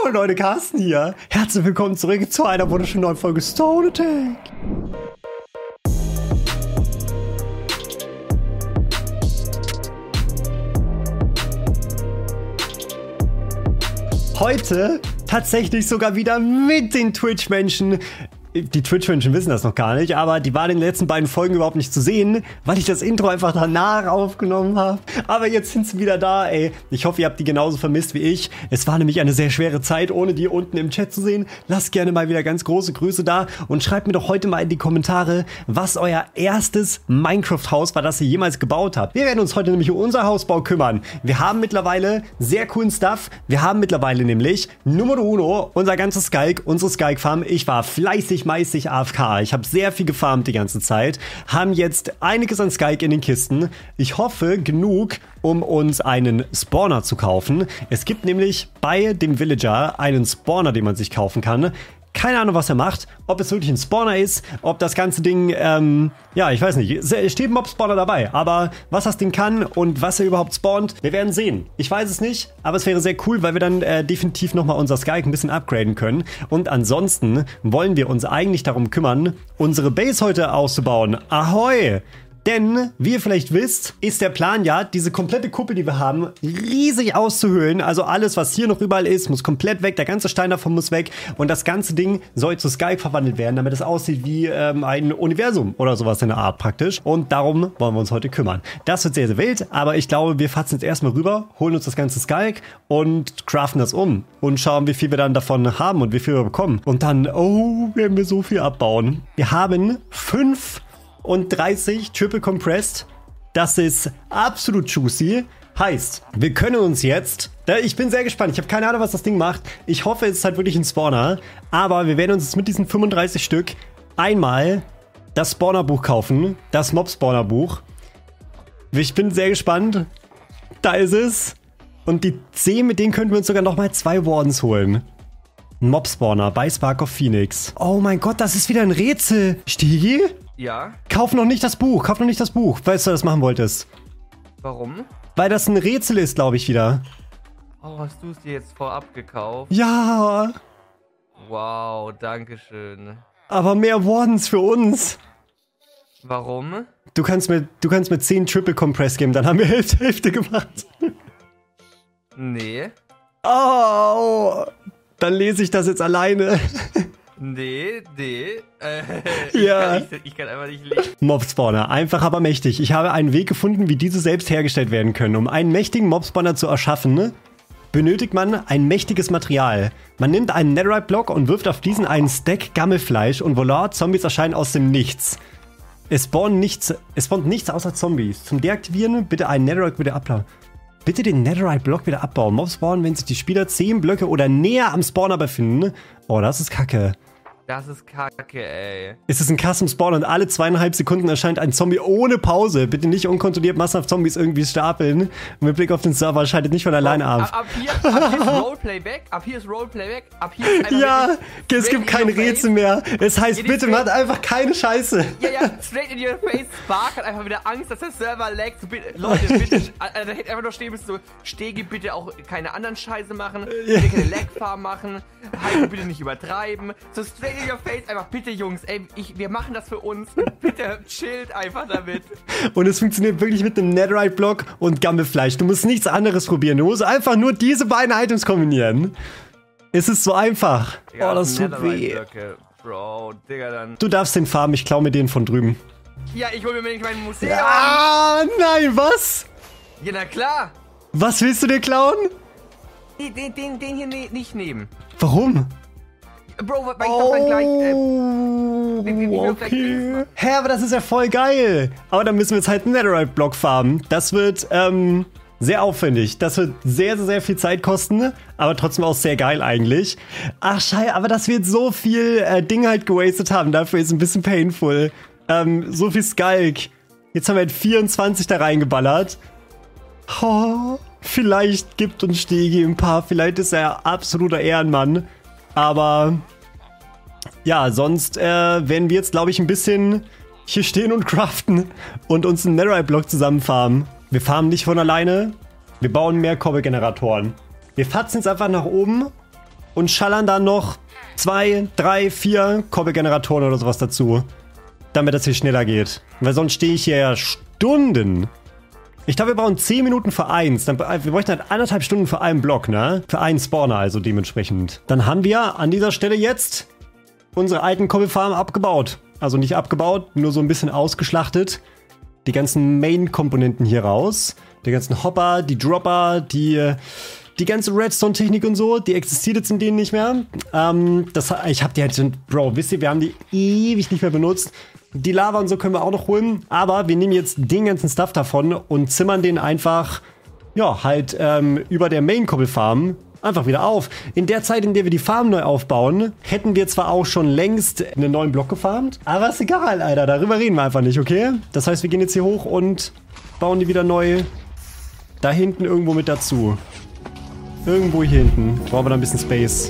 Moin Leute, Carsten hier. Herzlich willkommen zurück zu einer wunderschönen neuen Folge Stone Attack. Heute tatsächlich sogar wieder mit den Twitch-Menschen. Die Twitch-Menschen wissen das noch gar nicht, aber die waren in den letzten beiden Folgen überhaupt nicht zu sehen, weil ich das Intro einfach danach aufgenommen habe. Aber jetzt sind sie wieder da, ey. Ich hoffe, ihr habt die genauso vermisst wie ich. Es war nämlich eine sehr schwere Zeit, ohne die unten im Chat zu sehen. Lasst gerne mal wieder ganz große Grüße da und schreibt mir doch heute mal in die Kommentare, was euer erstes Minecraft-Haus war, das ihr jemals gebaut habt. Wir werden uns heute nämlich um unser Hausbau kümmern. Wir haben mittlerweile sehr coolen Stuff. Wir haben mittlerweile nämlich Numero Uno, unser ganzes Skalk, unsere Skalk-Farm. Ich war fleißig AFK. Ich habe sehr viel gefarmt die ganze Zeit. Haben jetzt einiges an Skalk in den Kisten. Ich hoffe, genug, um uns einen Spawner zu kaufen. Es gibt nämlich bei dem Villager einen Spawner, den man sich kaufen kann. Keine Ahnung, was er macht. Ob es wirklich ein Spawner ist, ob das ganze Ding, ja, ich weiß nicht. Es steht ein Mob-Spawner dabei. Aber was das Ding kann und was er überhaupt spawnt, wir werden sehen. Ich weiß es nicht, aber es wäre sehr cool, weil wir dann definitiv nochmal unser Skalk ein bisschen upgraden können. Und ansonsten wollen wir uns eigentlich darum kümmern, unsere Base heute auszubauen. Ahoi! Denn, wie ihr vielleicht wisst, ist der Plan ja, diese komplette Kuppel, die wir haben, riesig auszuhöhlen. Also alles, was hier noch überall ist, muss komplett weg. Der ganze Stein davon muss weg. Und das ganze Ding soll zu Skalk verwandelt werden, damit es aussieht wie ein Universum oder sowas in der Art praktisch. Und darum wollen wir uns heute kümmern. Das wird sehr, sehr wild. Aber ich glaube, wir fatzen jetzt erstmal rüber, holen uns das ganze Skalk und craften das um. Und schauen, wie viel wir dann davon haben und wie viel wir bekommen. Und dann, oh, werden wir so viel abbauen. Wir haben 35 Triple Compressed. Das ist absolut juicy. Heißt, wir können uns jetzt... Ich bin sehr gespannt. Ich habe keine Ahnung, was das Ding macht. Ich hoffe, es ist halt wirklich ein Spawner. Aber wir werden uns jetzt mit diesen 35 Stück einmal das Spawnerbuch kaufen. Das Mob-Spawner-Buch. Ich bin sehr gespannt. Da ist es. Und die 10, mit denen könnten wir uns sogar nochmal 2 Wardens holen. Mob-Spawner bei Spark of Phoenix. Oh mein Gott, das ist wieder ein Rätsel. Stigi? Ja? Kauf noch nicht das Buch, kauf noch nicht das Buch, falls du das machen wolltest. Warum? Weil das ein Rätsel ist, glaube ich, wieder. Oh, hast du es dir jetzt vorab gekauft? Ja. Wow, danke schön. Aber mehr Wardens für uns. Warum? Du kannst mir 10 Triple Compress geben, dann haben wir Hälfte gemacht. Nee. Oh, dann lese ich das jetzt alleine. Nee. Ja. Ich kann einfach nicht lesen. Mob-Spawner, einfach aber mächtig. Ich habe einen Weg gefunden, wie diese selbst hergestellt werden können. Um einen mächtigen Mob-Spawner zu erschaffen, benötigt man ein mächtiges Material. Man nimmt einen Netherite-Block und wirft auf diesen einen Stack Gammelfleisch und voilà, Zombies erscheinen aus dem Nichts. Es spawnt nichts außer Zombies. Zum Deaktivieren bitte einen Netherite wieder abbauen. Bitte den Netherite-Block wieder abbauen. Mobs spawnen, wenn sich die Spieler 10 Blöcke oder näher am Spawner befinden. Oh, das ist kacke. Das ist kacke, ey. Es ist ein Custom Spawn und alle 2,5 Sekunden erscheint ein Zombie ohne Pause. Bitte nicht unkontrolliert massenhaft Zombies irgendwie stapeln. Und mit Blick auf den Server schaltet nicht von alleine ab. Ab hier ist Roleplay weg. Ab hier ist Roleplay weg. Ab hier ist einfach ja, es gibt kein Rätsel mehr. Es heißt, bitte macht einfach keine Scheiße. Ja, straight in your face. Spark hat einfach wieder Angst, dass der Server laggt. So, Leute, bitte, da hätte einfach nur stehen müssen, so, Stegi, bitte auch keine anderen Scheiße machen. Bitte keine Lag-Farm machen. Heiko, bitte nicht übertreiben. So straight in your face, einfach bitte Jungs, ey, wir machen das für uns. Bitte chillt einfach damit. Und es funktioniert wirklich mit einem Netherite-Block und Gammelfleisch. Du musst nichts anderes probieren. Du musst einfach nur diese beiden Items kombinieren. Es ist so einfach. Ja, oh, das tut weh. Bro, Digga, dann. Du darfst den farmen, ich klau mir den von drüben. Ja, ich hol mir nicht mein Museum. Ah, nein, was? Ja, na klar. Was willst du dir klauen? Den hier nicht nehmen. Warum? Bro, weil ich doch dann gleich. Okay. Hä, aber das ist ja voll geil. Aber dann müssen wir jetzt halt einen Netherite-Block farmen. Das wird sehr aufwendig. Das wird sehr, sehr, sehr viel Zeit kosten. Aber trotzdem auch sehr geil eigentlich. Ach, scheiße, aber dass wir jetzt so viel Ding halt gewastet haben, dafür ist ein bisschen painful. So viel Skalk. Jetzt haben wir halt 24 da reingeballert. Oh, vielleicht gibt uns Stegi ein paar. Vielleicht ist er absoluter Ehrenmann. Aber ja, sonst werden wir jetzt, glaube ich, ein bisschen hier stehen und craften und uns einen Netherite-Block zusammen farmen. Wir farmen nicht von alleine. Wir bauen mehr Kobbelgeneratoren. Wir fatzen jetzt einfach nach oben und schallern dann noch 2, 3, 4 Kobbelgeneratoren oder sowas dazu. Damit das hier schneller geht. Weil sonst stehe ich hier ja Stunden. Ich glaube, wir brauchen 10 Minuten für eins. Wir bräuchten halt 1,5 Stunden für einen Block, ne? Für einen Spawner also dementsprechend. Dann haben wir an dieser Stelle jetzt unsere alten Kobbelfarmen abgebaut. Also nicht abgebaut, nur so ein bisschen ausgeschlachtet. Die ganzen Main-Komponenten hier raus. Die ganzen Hopper, die Dropper, die ganze Redstone-Technik und so, die existiert jetzt in denen nicht mehr. Ich hab die halt schon, Bro, wisst ihr, wir haben die ewig nicht mehr benutzt. Die Lava und so können wir auch noch holen. Aber wir nehmen jetzt den ganzen Stuff davon und zimmern den einfach, ja, halt über der Main-Kobbelfarm einfach wieder auf. In der Zeit, in der wir die Farm neu aufbauen, hätten wir zwar auch schon längst einen neuen Block gefarmt, aber ist egal, Alter. Darüber reden wir einfach nicht, okay? Das heißt, wir gehen jetzt hier hoch und bauen die wieder neu da hinten irgendwo mit dazu. Irgendwo hier hinten. Brauchen wir da ein bisschen Space.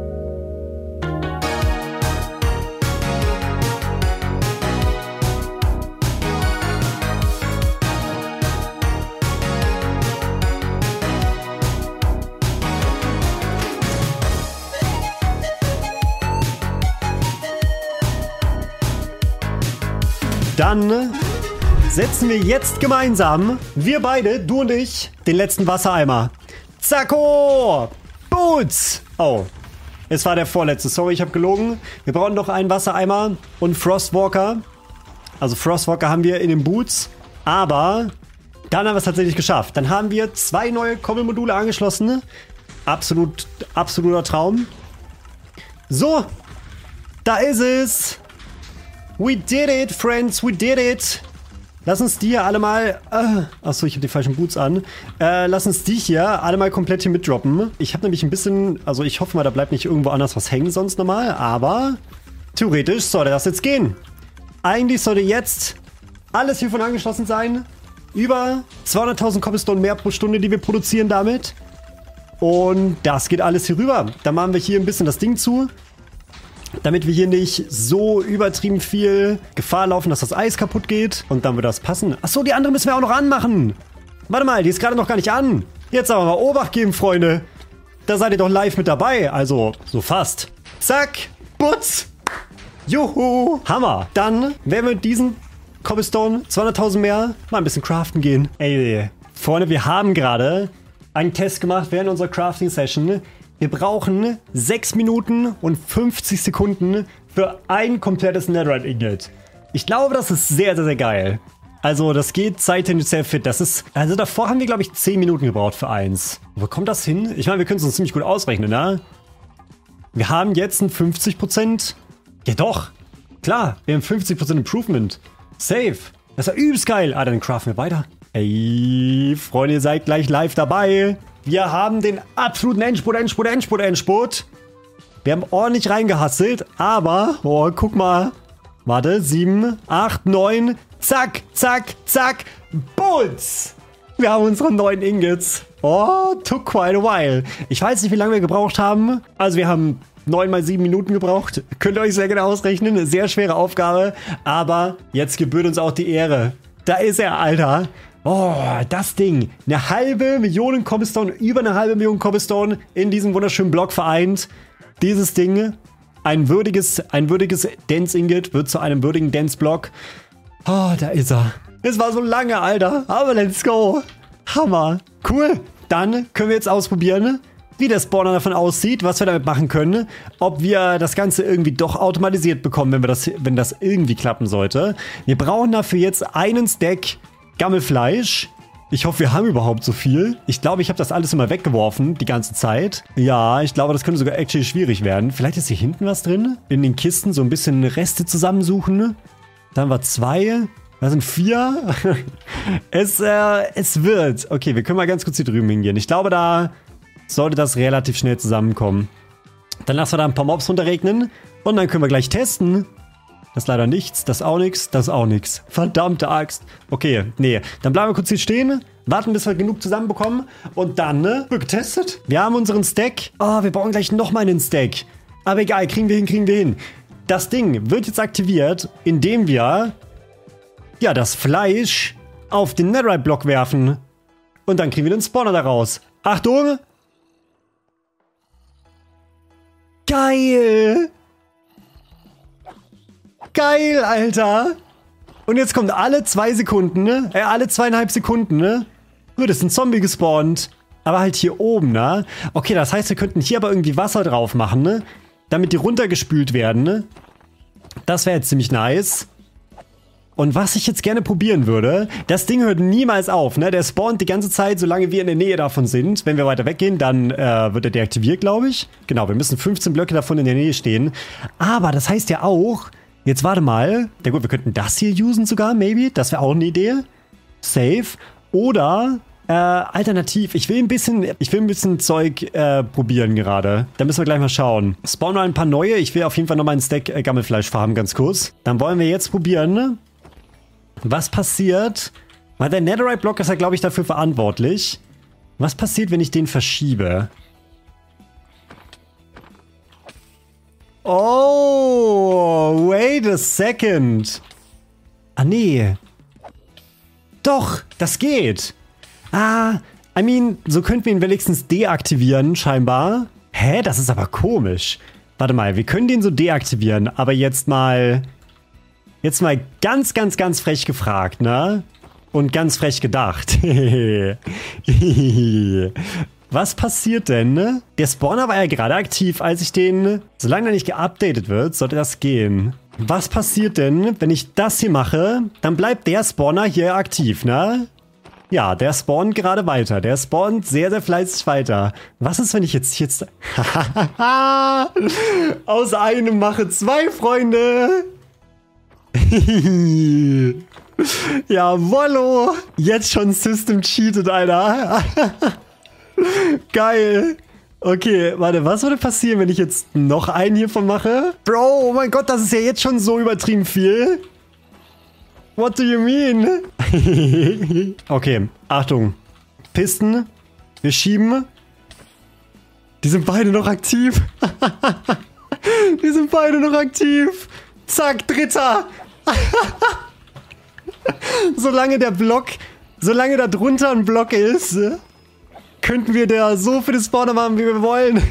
Dann setzen wir jetzt gemeinsam, wir beide, du und ich, den letzten Wassereimer. Zacko! Boots! Oh, es war der vorletzte. Sorry, ich habe gelogen. Wir brauchen noch einen Wassereimer und Frostwalker. Also Frostwalker haben wir in den Boots. Aber dann haben wir es tatsächlich geschafft. Dann haben wir 2 neue Kobbelmodule angeschlossen. Absoluter Traum. So, da ist es. We did it, friends, we did it. Lass uns die hier alle mal... achso, ich habe die falschen Boots an. Lass uns die hier alle mal komplett hier mitdroppen. Ich habe nämlich ein bisschen... Also ich hoffe mal, da bleibt nicht irgendwo anders was hängen sonst nochmal. Aber theoretisch sollte das jetzt gehen. Eigentlich sollte jetzt alles hiervon angeschlossen sein. Über 200.000 Cobblestone mehr pro Stunde, die wir produzieren damit. Und das geht alles hier rüber. Dann machen wir hier ein bisschen das Ding zu. Damit wir hier nicht so übertrieben viel Gefahr laufen, dass das Eis kaputt geht. Und dann wird das passen. Achso, die andere müssen wir auch noch anmachen. Warte mal, die ist gerade noch gar nicht an. Jetzt aber mal Obacht geben, Freunde. Da seid ihr doch live mit dabei. Also, so fast. Zack. Butz. Juhu. Hammer. Dann werden wir mit diesen Cobblestone 200.000 mehr mal ein bisschen craften gehen. Ey, Freunde, wir haben gerade einen Test gemacht während unserer Crafting-Session. Wir brauchen 6 Minuten und 50 Sekunden für ein komplettes Netherite Ingot. Ich glaube, das ist sehr, sehr, sehr geil. Also, das geht zeittechnisch sehr fit. Das ist, also davor haben wir, glaube ich, 10 Minuten gebraucht für eins. Wo kommt das hin? Ich meine, wir können es uns ziemlich gut ausrechnen, ne? Wir haben jetzt ein 50%. Ja doch, klar, wir haben 50% Improvement. Safe. Das ist ja übelst geil. Ah, dann craften wir weiter. Ey, Freunde, ihr seid gleich live dabei. Wir haben den absoluten Endspurt. Wir haben ordentlich reingehasselt, aber, oh, guck mal. Warte, 7, 8, 9, zack, zack, zack, Boots. Wir haben unsere neuen Ingots. Oh, took quite a while. Ich weiß nicht, wie lange wir gebraucht haben. Also wir haben 9 mal 7 Minuten gebraucht. Könnt ihr euch sehr genau ausrechnen. Eine sehr schwere Aufgabe. Aber jetzt gebührt uns auch die Ehre. Da ist er, Alter. Oh, das Ding. 500.000 Cobblestone, über 500.000 Cobblestone in diesem wunderschönen Block vereint. Dieses Ding, ein würdiges Dense Ingot wird zu einem würdigen Dense Block. Oh, da ist er. Es war so lange, Alter. Aber let's go. Hammer. Cool. Dann können wir jetzt ausprobieren, wie der Spawner davon aussieht, was wir damit machen können. Ob wir das Ganze irgendwie doch automatisiert bekommen, wenn das irgendwie klappen sollte. Wir brauchen dafür jetzt einen Stack Gammelfleisch. Ich hoffe, wir haben überhaupt so viel. Ich glaube, ich habe das alles immer weggeworfen, die ganze Zeit. Ja, ich glaube, das könnte sogar actually schwierig werden. Vielleicht ist hier hinten was drin. In den Kisten so ein bisschen Reste zusammensuchen. Dann war 2. Da sind 4. Es wird. Okay, wir können mal ganz kurz hier drüben hingehen. Ich glaube, da sollte das relativ schnell zusammenkommen. Dann lassen wir da ein paar Mobs runterregnen. Und dann können wir gleich testen. Das ist leider nichts, das ist auch nichts, das ist auch nichts. Verdammte Axt. Okay, nee. Dann bleiben wir kurz hier stehen, warten, bis wir genug zusammenbekommen und dann, wird getestet. Wir haben unseren Stack. Oh, wir brauchen gleich nochmal einen Stack. Aber egal, kriegen wir hin. Das Ding wird jetzt aktiviert, indem wir, ja, das Fleisch auf den Netherite-Block werfen. Und dann kriegen wir den Spawner daraus. Achtung! Geil. Geil, Alter. Und jetzt kommt alle 2 Sekunden, ne? Alle 2,5 Sekunden, ne? Gut, ist ein Zombie gespawnt. Aber halt hier oben, ne? Okay, das heißt, wir könnten hier aber irgendwie Wasser drauf machen, ne? Damit die runtergespült werden, ne? Das wäre jetzt ziemlich nice. Und was ich jetzt gerne probieren würde, das Ding hört niemals auf, ne? Der spawnt die ganze Zeit, solange wir in der Nähe davon sind. Wenn wir weiter weggehen, dann wird er deaktiviert, glaube ich. Genau, wir müssen 15 Blöcke davon in der Nähe stehen. Aber das heißt ja auch, jetzt warte mal. Ja gut, wir könnten das hier usen sogar, maybe. Das wäre auch eine Idee. Safe. Oder, alternativ, ich will ein bisschen Zeug probieren gerade. Da müssen wir gleich mal schauen. Spawnen wir ein paar neue. Ich will auf jeden Fall nochmal einen Stack Gammelfleisch farmen, ganz kurz. Dann wollen wir jetzt probieren, ne? Was passiert? Weil der Netherite-Block ist ja, glaube ich, dafür verantwortlich. Was passiert, wenn ich den verschiebe? Oh, wait a second. Ah, nee. Doch, das geht. I mean, so könnten wir ihn wenigstens deaktivieren, scheinbar. Hä, das ist aber komisch. Warte mal, wir können den so deaktivieren, aber jetzt mal ganz, ganz, ganz frech gefragt, ne? Und ganz frech gedacht. Was passiert denn, ne? Der Spawner war ja gerade aktiv, als ich den... Solange er nicht geupdatet wird, sollte das gehen. Was passiert denn, wenn ich das hier mache? Dann bleibt der Spawner hier aktiv, ne? Ja, der spawnt gerade weiter. Der spawnt sehr, sehr fleißig weiter. Was ist, wenn ich jetzt... Aus einem mache 2 Freunde. Jawollo. Jetzt schon System cheated, Alter. Geil. Okay, warte, was würde passieren, wenn ich jetzt noch einen hiervon mache? Bro, oh mein Gott, das ist ja jetzt schon so übertrieben viel. What do you mean? Okay, Achtung. Pisten. Wir schieben. Die sind beide noch aktiv. Die sind beide noch aktiv. Zack, dritter. Solange da drunter ein Block ist, könnten wir da so viele Spawner machen, wie wir wollen.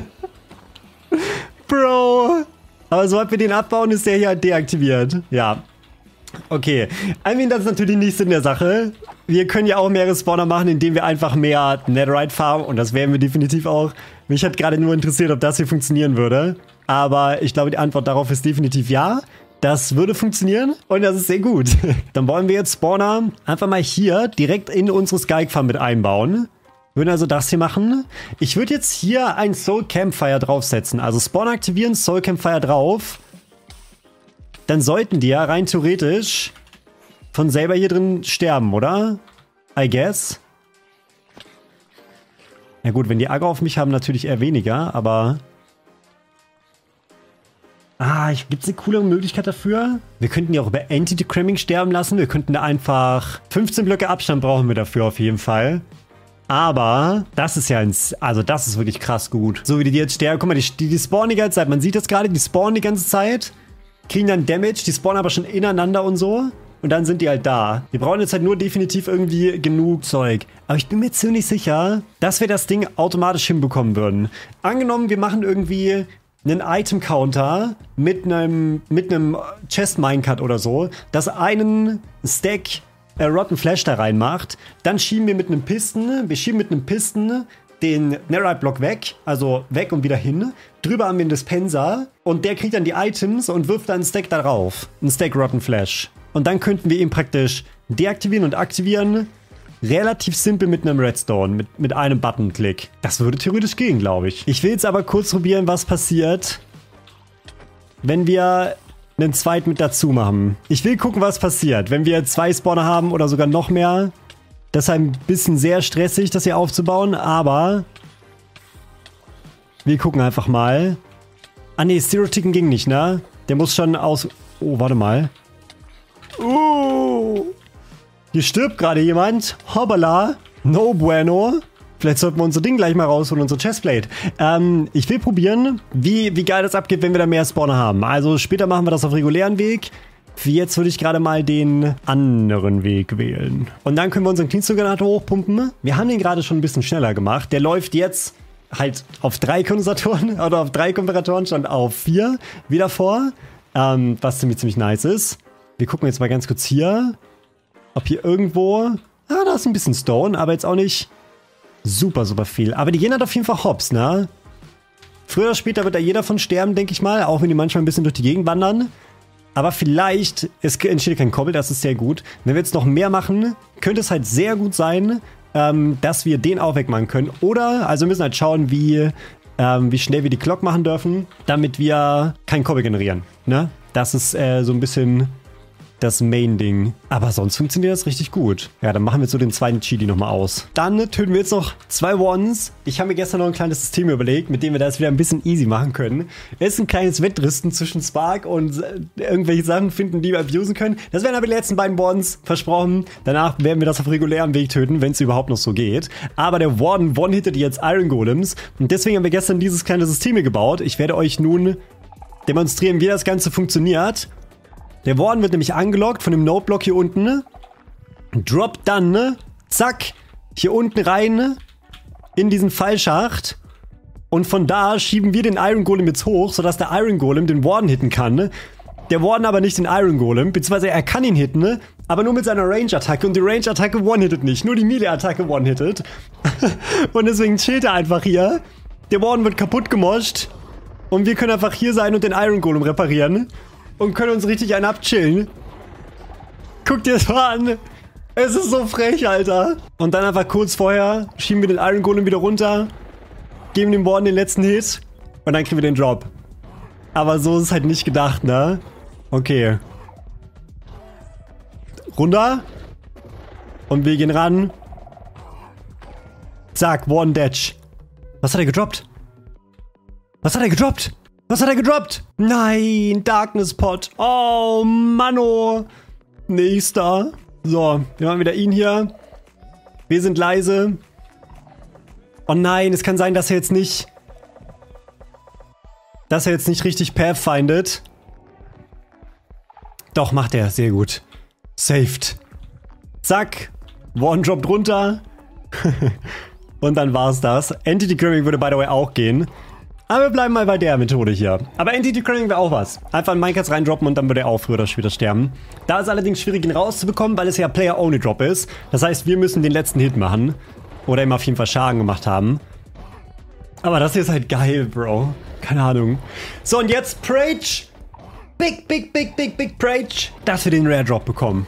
Bro. Aber sobald wir den abbauen, ist der hier halt deaktiviert. Ja. Okay. I mean, das ist natürlich nicht Sinn der Sache. Wir können ja auch mehrere Spawner machen, indem wir einfach mehr Netherite farmen. Und das werden wir definitiv auch. Mich hat gerade nur interessiert, ob das hier funktionieren würde. Aber ich glaube, die Antwort darauf ist definitiv ja. Das würde funktionieren und das ist sehr gut. Dann wollen wir jetzt Spawner einfach mal hier direkt in unsere Sky Farm mit einbauen. Würden also das hier machen. Ich würde jetzt hier ein Soul Campfire draufsetzen. Also Spawner aktivieren, Soul Campfire drauf. Dann sollten die ja rein theoretisch von selber hier drin sterben, oder? I guess. Ja gut, wenn die Aggro auf mich haben, natürlich eher weniger, aber... Gibt es eine coolere Möglichkeit dafür? Wir könnten die auch über Anti-Decramming sterben lassen. Wir könnten da einfach 15 Blöcke Abstand brauchen wir dafür auf jeden Fall. Aber das ist ja das ist wirklich krass gut. So wie die jetzt sterben. Guck mal, die spawnen die ganze Zeit. Man sieht das gerade, die spawnen die ganze Zeit. Kriegen dann Damage, die spawnen aber schon ineinander und so. Und dann sind die halt da. Wir brauchen jetzt halt nur definitiv irgendwie genug Zeug. Aber ich bin mir ziemlich sicher, dass wir das Ding automatisch hinbekommen würden. Angenommen, wir machen irgendwie... einen Item-Counter mit einem Chest-Minecart oder so, das einen Stack Rotten Flesh da reinmacht. Dann schieben wir mit einem Pisten, den Netherite-Block weg, also weg und wieder hin. Drüber haben wir einen Dispenser und der kriegt dann die Items und wirft dann einen Stack darauf. Ein Stack Rotten Flesh. Und dann könnten wir ihn praktisch deaktivieren und aktivieren. Relativ simpel mit einem Redstone, mit einem Button-Klick. Das würde theoretisch gehen, glaube ich. Ich will jetzt aber kurz probieren, was passiert, wenn wir einen zweiten mit dazu machen. Ich will gucken, was passiert, wenn wir 2 Spawner haben oder sogar noch mehr. Das ist ein bisschen sehr stressig, das hier aufzubauen, aber wir gucken einfach mal. Ah ne, Zero-Ticken ging nicht, ne? Der muss schon aus... Oh, warte mal. Hier stirbt gerade jemand. Hoppala. No bueno. Vielleicht sollten wir unser Ding gleich mal rausholen, unsere Chestplate. Ich will probieren, wie geil das abgeht, wenn wir da mehr Spawner haben. Also später machen wir das auf regulären Weg. Für jetzt würde ich gerade mal den anderen Weg wählen. Und dann können wir unseren Cleanstone-Generator hochpumpen. Wir haben den gerade schon ein bisschen schneller gemacht. Der läuft jetzt halt auf 3 Kondensatoren oder auf 3 Komparatoren stand auf 4 wieder vor. Was ziemlich nice ist. Wir gucken jetzt mal ganz kurz hier, ob hier irgendwo... da ist ein bisschen Stone, aber jetzt auch nicht super viel. Aber die gehen halt auf jeden Fall hops, ne? Früher oder später wird da jeder von sterben, denke ich mal. Auch wenn die manchmal ein bisschen durch die Gegend wandern. Aber vielleicht, es entsteht kein Kobbel, das ist sehr gut. Wenn wir jetzt noch mehr machen, könnte es halt sehr gut sein, dass wir den auch wegmachen können. Oder, also wir müssen halt schauen, wie schnell wir die Clock machen dürfen, damit wir kein Kobbel generieren. Ne? Das ist so ein bisschen das Main-Ding. Aber sonst funktioniert das richtig gut. Ja, dann machen wir so den zweiten Chili nochmal aus. Dann töten wir jetzt noch 2 Wardens. Ich habe mir gestern noch ein kleines System überlegt, mit dem wir das wieder ein bisschen easy machen können. Es ist ein kleines Wettrüsten zwischen Spark und irgendwelche Sachen finden, die wir abusen können. Das wären aber die letzten beiden Wardens, versprochen. Danach werden wir das auf regulärem Weg töten, wenn es überhaupt noch so geht. Aber der Warden one-hittet jetzt Iron Golems. Und deswegen haben wir gestern dieses kleine System hier gebaut. Ich werde euch nun demonstrieren, wie das Ganze funktioniert. Der Warden wird nämlich angelockt von dem Node-Block hier unten. Droppt dann, zack, hier unten rein in diesen Fallschacht. Und von da schieben wir den Iron Golem jetzt hoch, sodass der Iron Golem den Warden hitten kann. Der Warden aber nicht den Iron Golem, beziehungsweise er kann ihn hitten, aber nur mit seiner Range-Attacke. Und die Range-Attacke one-hittet nicht, nur die Melee-Attacke one-hittet. Und deswegen chillt er einfach hier. Der Warden wird kaputt gemoscht. Und wir können einfach hier sein und den Iron Golem reparieren. Und können uns richtig einen abchillen. Guckt dir das mal an. Es ist so frech, Alter. Und dann einfach kurz vorher schieben wir den Iron Golem wieder runter. Geben dem Warden den letzten Hit. Und dann kriegen wir den Drop. Aber so ist es halt nicht gedacht, ne? Okay. Runter. Und wir gehen ran. Zack, Warden Datch. Was hat er gedroppt? Was hat er gedroppt? Was hat er gedroppt? Nein, Darkness Pot. Oh, Manno. Nächster. So, wir machen wieder ihn hier. Wir sind leise. Oh nein, es kann sein, dass er jetzt nicht richtig pathfindet. Doch, macht er. Sehr gut. Saved. Zack. One droppt runter. Und dann war's das. Entity Clearing würde by the way auch gehen. Aber wir bleiben mal bei der Methode hier. Aber Entity Clearing wäre auch was. Einfach in Minecraft reindroppen und dann würde er auch früher oder später sterben. Da ist allerdings schwierig, ihn rauszubekommen, weil es ja Player-Only-Drop ist. Das heißt, wir müssen den letzten Hit machen. Oder ihm auf jeden Fall Schaden gemacht haben. Aber das hier ist halt geil, Bro. Keine Ahnung. So, und jetzt Prage. Big Prage. Dass wir den Rare Drop bekommen.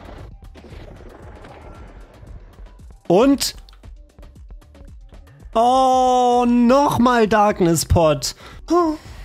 Und... oh, nochmal Darkness Pot. Oh.